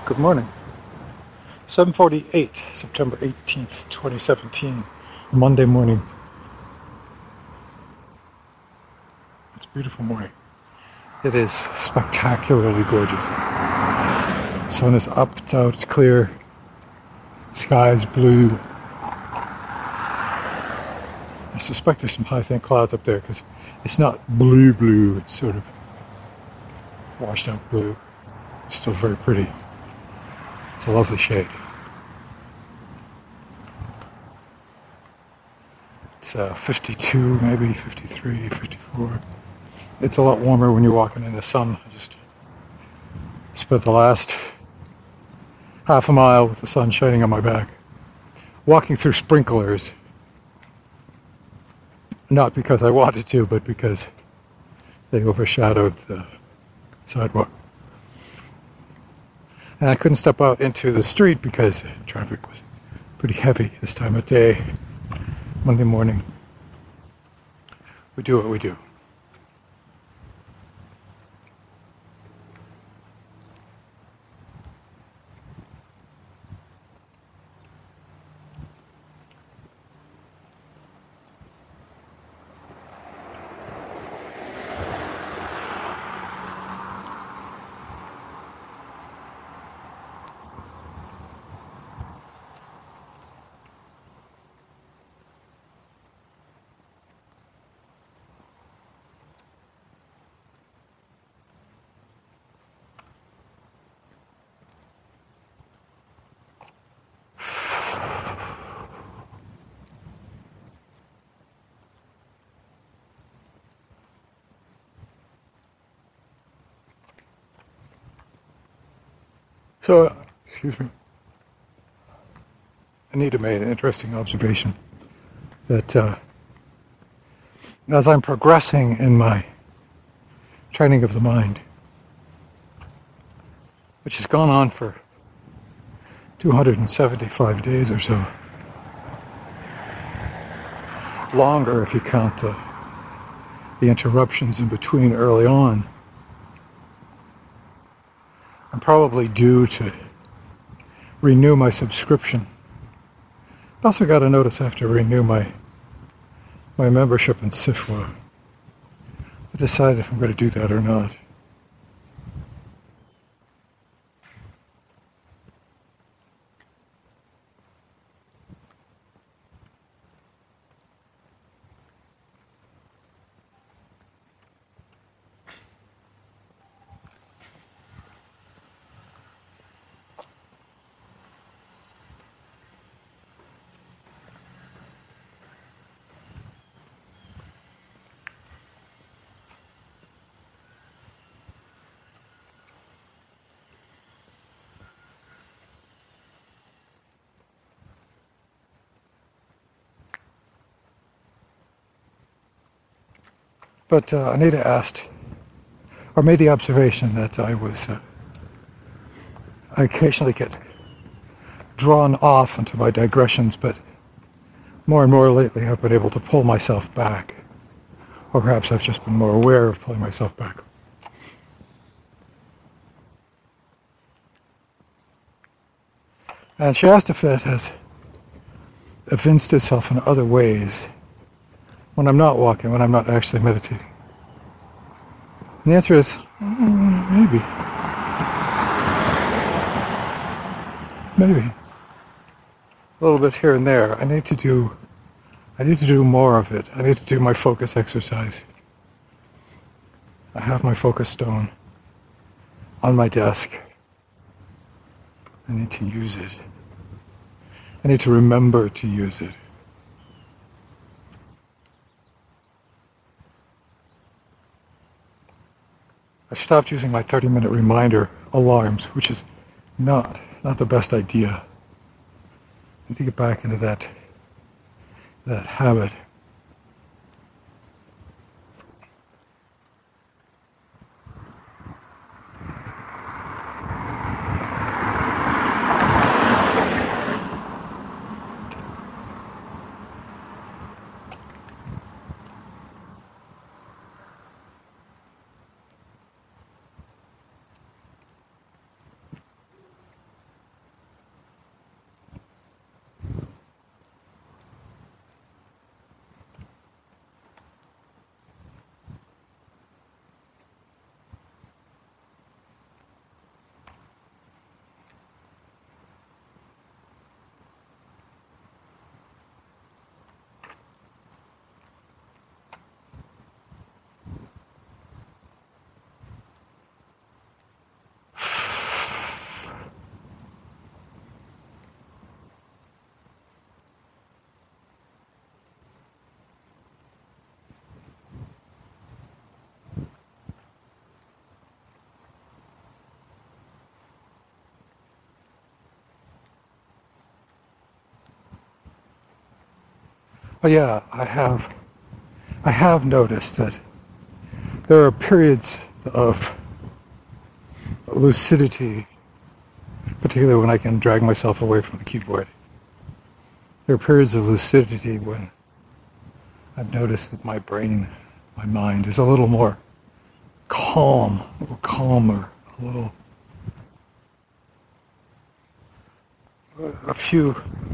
Good morning. 7:48, September 18th, 2017, Monday morning. It's a beautiful morning. It is spectacularly gorgeous. Sun is up, it's out, it's clear. Sky is blue. I suspect there's some high thin clouds up there because it's not blue, it's sort of washed out blue. It's still very pretty. It's a lovely shade. It's 52, maybe 53, 54. It's a lot warmer when you're walking in the sun. I just spent the last half a mile with the sun shining on my back, walking through sprinklers. Not because I wanted to, but because they overshadowed the sidewalk. And I couldn't step out into the street because traffic was pretty heavy this time of day, Monday morning. We do what we do. So, excuse me, Anita made an interesting observation that as I'm progressing in my training of the mind, which has gone on for 275 days or so, longer if you count the interruptions in between early on, I'm probably due to renew my subscription. I also got a notice I have to renew my membership in SIFWA. I decide if I'm going to do that or not. But Anita asked, or made the observation that I occasionally get drawn off into my digressions, but more and more lately I've been able to pull myself back. Or perhaps I've just been more aware of pulling myself back. And she asked if it has evinced itself in other ways when I'm not walking, when I'm not actually meditating. And the answer is, maybe. Maybe. A little bit here and there. I need to do more of it. I need to do my focus exercise. I have my focus stone on my desk. I need to use it. I need to remember to use it. I've stopped using my 30-minute reminder alarms, which is not the best idea. I need to get back into that habit. But yeah, I have noticed that there are periods of lucidity, particularly when I can drag myself away from the keyboard. There are periods of lucidity when I've noticed that my brain, my mind is a little more calm, a little calmer, a little, a few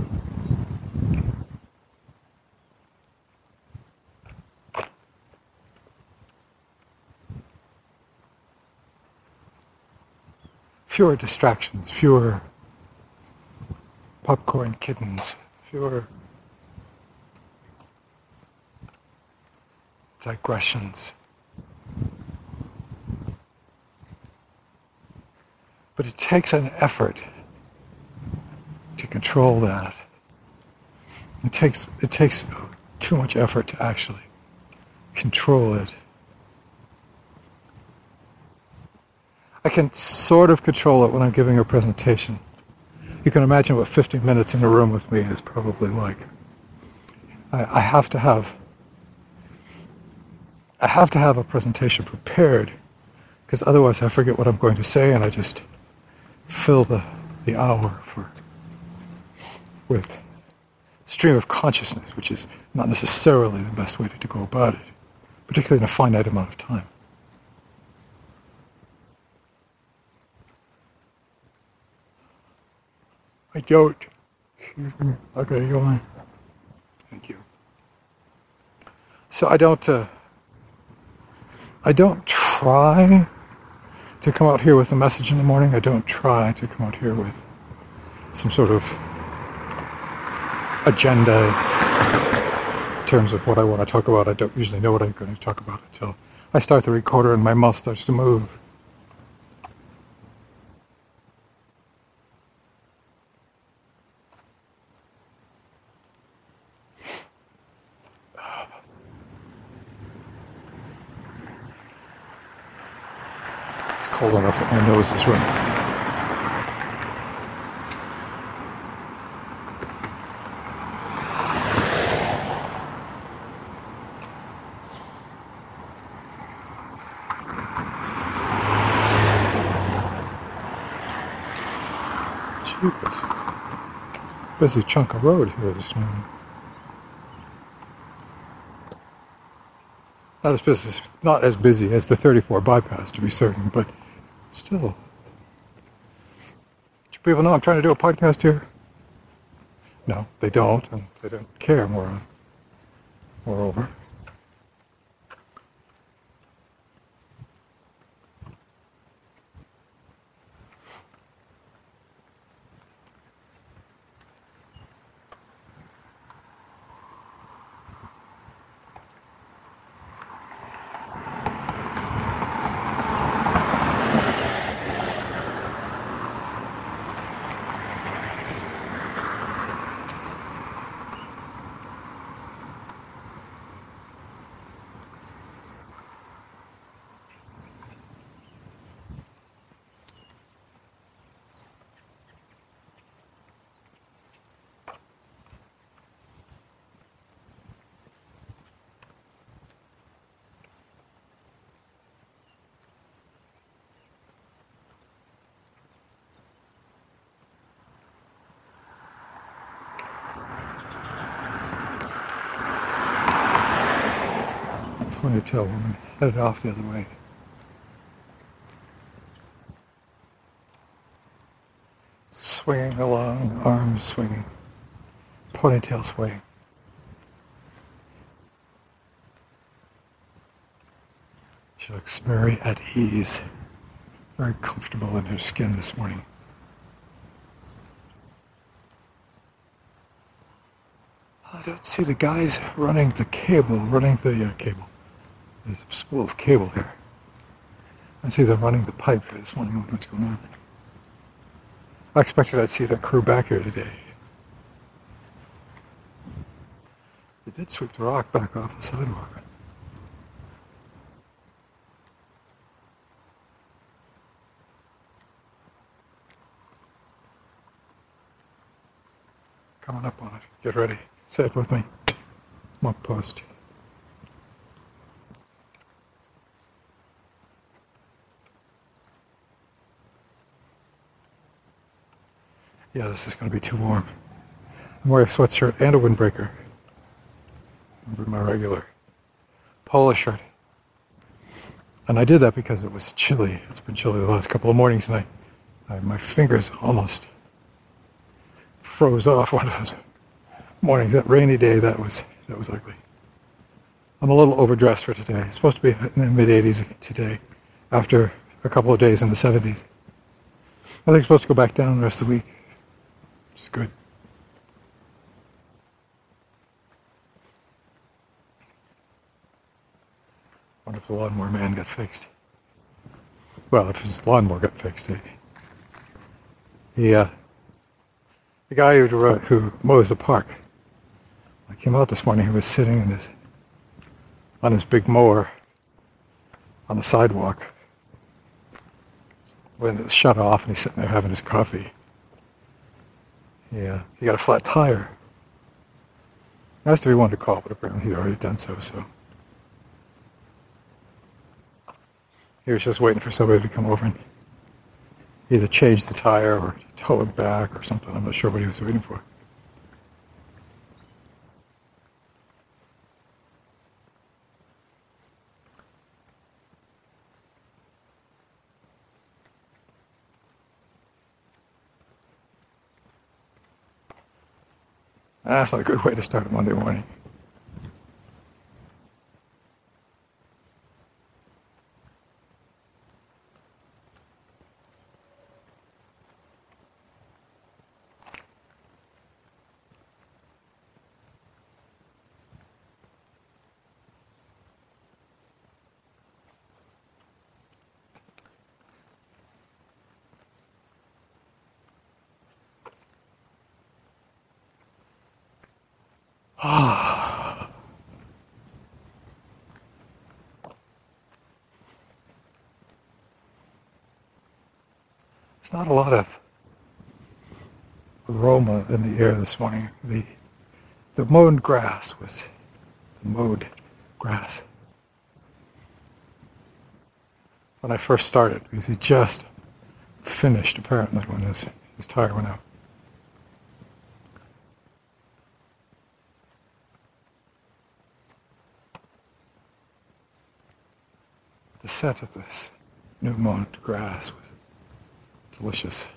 fewer distractions, fewer popcorn kittens, fewer digressions. But it takes an effort to control that. It takes too much effort to actually control it. I can sort of control it when I'm giving a presentation. You can imagine what 15 minutes in a room with me is probably like. I have to have a presentation prepared, because otherwise I forget what I'm going to say and I just fill the hour with stream of consciousness, which is not necessarily the best way to go about it, particularly in a finite amount of time. I don't. Okay, go on. Thank you. So I don't try to come out here with a message in the morning. I don't try to come out here with some sort of agenda in terms of what I want to talk about. I don't usually know what I'm going to talk about until I start the recorder and my mouth starts to move. It's cold enough that my nose is running. Busy chunk of road here this morning. Not as busy as the 34 bypass, to be certain, but still. Do people know I'm trying to do a podcast here? No, they don't, and they don't care, moreover. Ponytail woman headed off the other way. Swinging along, arms swinging, ponytail swaying. She looks very at ease, very comfortable in her skin this morning. I don't see the guys running the cable. There's a spool of cable here. I see them running the pipe. I just wondering what's going on. I expected I'd see the crew back here today. They did sweep the rock back off the sidewalk. Coming up on it. Get ready. Say it with me. monk post. Yeah, this is going to be too warm. I'm wearing a sweatshirt and a windbreaker. Over my regular polo shirt. And I did that because it was chilly. It's been chilly the last couple of mornings, and my fingers almost froze off one of those mornings. That rainy day, that was ugly. I'm a little overdressed for today. It's supposed to be in the mid-80s today, after a couple of days in the 70s. I think it's supposed to go back down the rest of the week. It's good. Wonder if the lawnmower man got fixed. Well, if his lawnmower got fixed, the guy who mows the park. I came out this morning. He was sitting on his big mower on the sidewalk when it was shut off, and he's sitting there having his coffee. Yeah, he got a flat tire. I asked if he wanted to call, but apparently he'd already done so. So he was just waiting for somebody to come over and either change the tire or tow it back or something. I'm not sure what he was waiting for. That's not a good way to start a Monday morning. Ah. There's not a lot of aroma in the air this morning. The mowed grass was the mowed grass. When I first started, because he just finished apparently when his tire went out. The scent of this new mowed grass was delicious.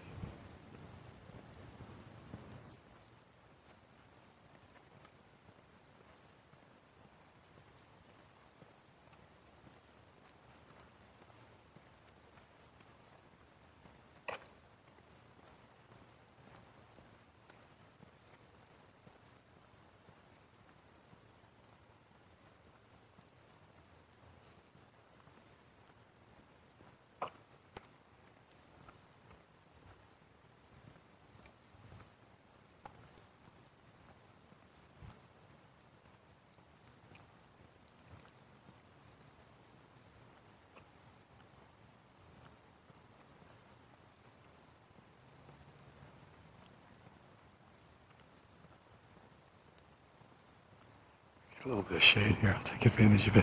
Get a little bit of shade here. I'll take advantage of it.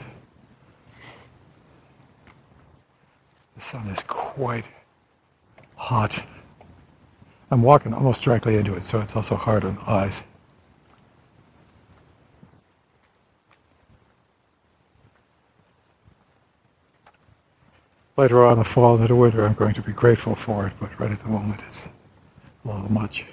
The sun is quite hot. I'm walking almost directly into it, so it's also hard on the eyes. Later on in the fall and into winter, I'm going to be grateful for it, but right at the moment, it's a little much.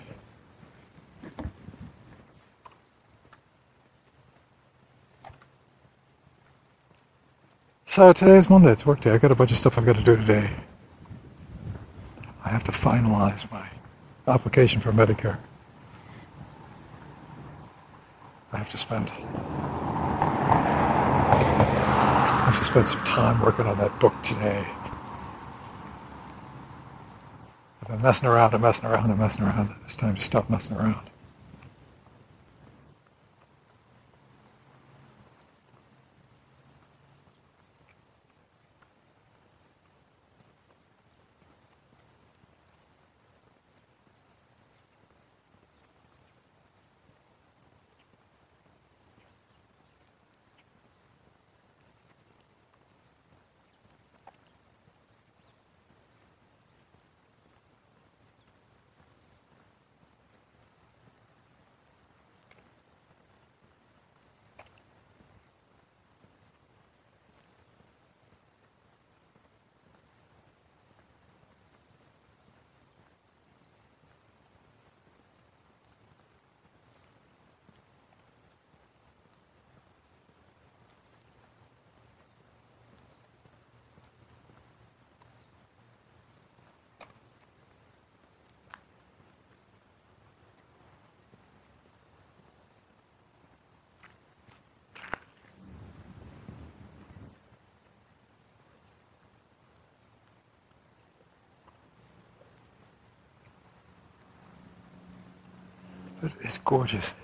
So today's Monday, it's work day. I got a bunch of stuff I've got to do today. I have to finalize my application for Medicare. I have to spend some time working on that book today. I've been messing around. It's time to stop messing around. But it's gorgeous.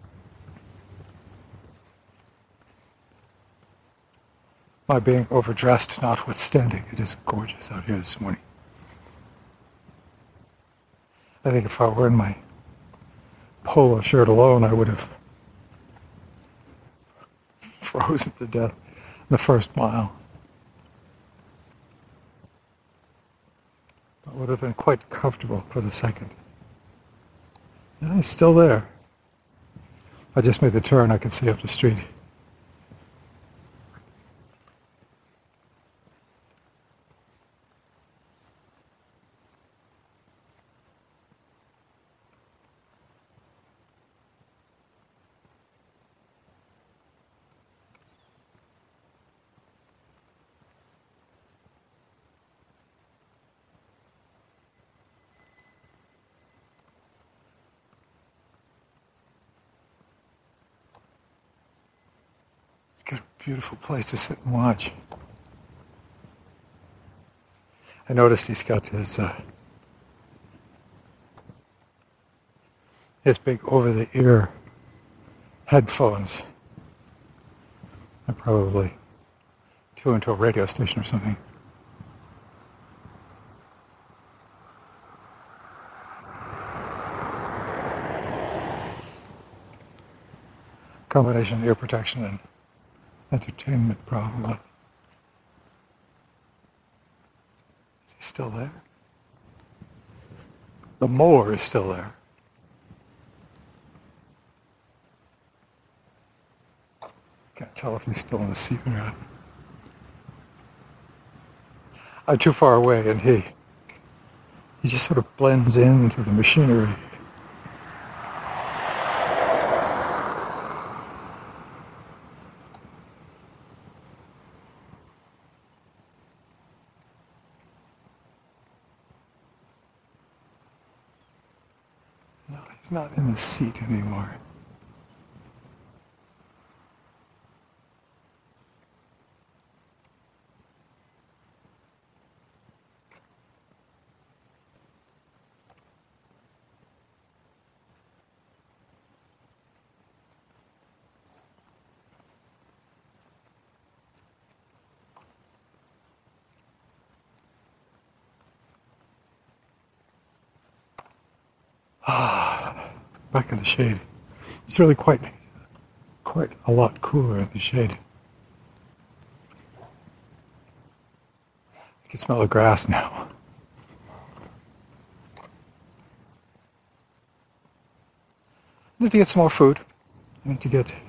My being overdressed notwithstanding, it is gorgeous out here this morning. I think if I were in my polo shirt alone, I would have frozen to death in the first mile. That would have been quite comfortable for the second. And he's still there. I just made the turn, I could see up the street. Got a beautiful place to sit and watch. I noticed he's got his big over-the-ear headphones. They're probably tuned to a radio station or something. Combination of ear protection and entertainment, probably. Is he still there? The mower is still there. Can't tell if he's still in the seat or not. I'm too far away, and he just sort of blends into the machinery. No, he's not in the seat anymore. Back in the shade. It's really quite a lot cooler in the shade. I can smell the grass now. I need to get some more food. I need to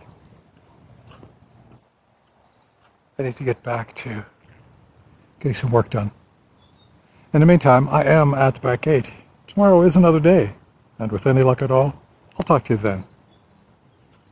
get back to getting some work done. In the meantime, I am at the back gate. Tomorrow is another day, and with any luck at all, I'll talk to you then.